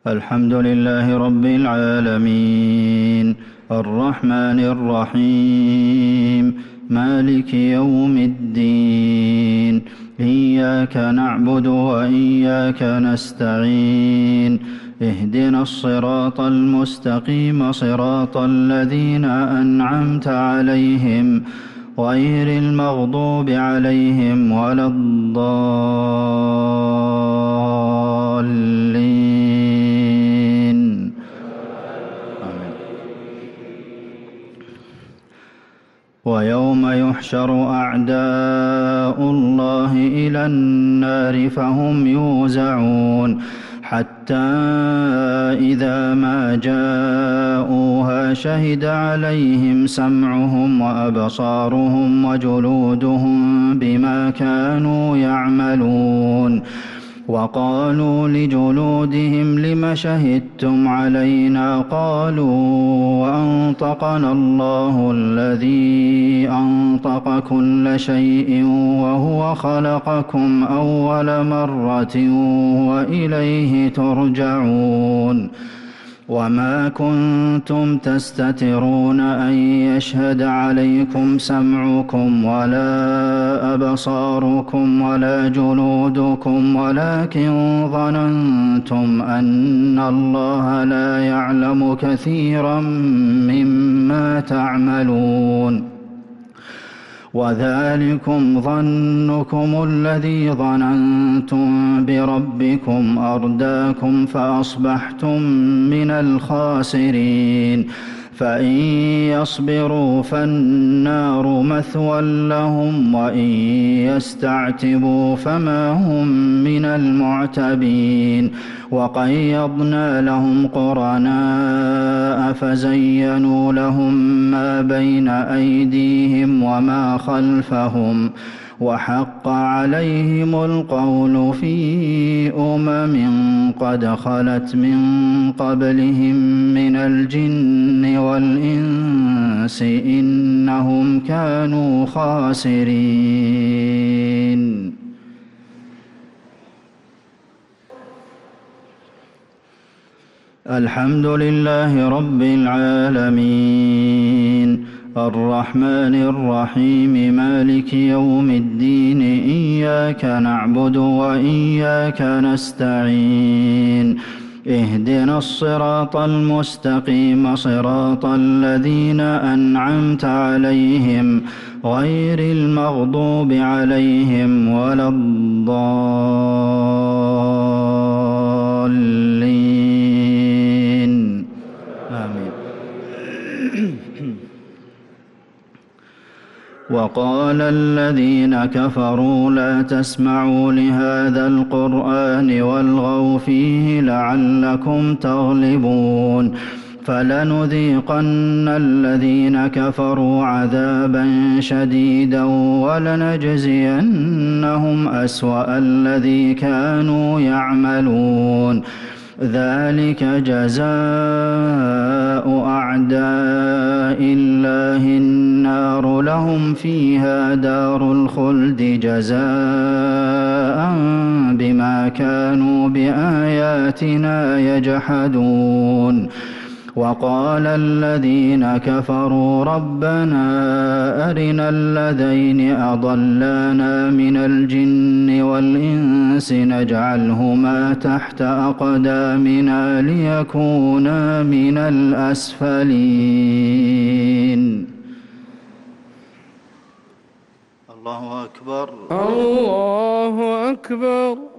الحمد لله رب العالمين الرحمن الرحيم مالك يوم الدين إياك نعبد وإياك نستعين اهدنا الصراط المستقيم صراط الذين أنعمت عليهم غير المغضوب عليهم ولا الضالين آمين. ويوم يحشر أعداء الله إلى النار فهم يوزعون حتى إذا ما جاءوها شهد عليهم سمعهم وأبصارهم وجلودهم بما كانوا يعملون وقالوا لجلودهم لم شهدتم علينا قالوا أنطقنا الله الذي أنطق كل شيء وهو خلقكم أول مرة وإليه ترجعون وما كنتم تستترون أن يشهد عليكم سمعكم ولا أبصاركم ولا جلودكم ولكن ظننتم أن الله لا يعلم كثيرا مما تعملون وذلكم ظنكم الذي ظننتم بربكم أرداكم فأصبحتم من الخاسرين فإن يصبروا فالنار مثوى لهم وإن يستعتبوا فما هم من المعتبين وقيضنا لهم قرناء فزينوا لهم ما بين أيديهم وما خلفهم وحق عليهم القول في قد خلت من قبلهم من الجن والإنس إنهم كانوا خاسرين الحمد لله رب العالمين الرحمن الرحيم مالك يوم الدين إياك نعبد وإياك نستعين اهدنا الصراط المستقيم صراط الذين أنعمت عليهم غير المغضوب عليهم ولا الضالين آمين. وقال الذين كفروا لا تسمعوا لهذا القرآن والغوا فيه لعلكم تغلبون فلنذيقن الذين كفروا عذابا شديدا ولنجزينهم أسوأ الذي كانوا يعملون ذلك جزاء أعداء الله النار لهم فيها دار الخلد جزاء بما كانوا بآياتنا يجحدون وقال الذين كفروا ربنا أرنا الذين أضلانا من الجن والإنس نجعلهما تحت أقدامنا ليكونا من الأسفلين الله أكبر الله أكبر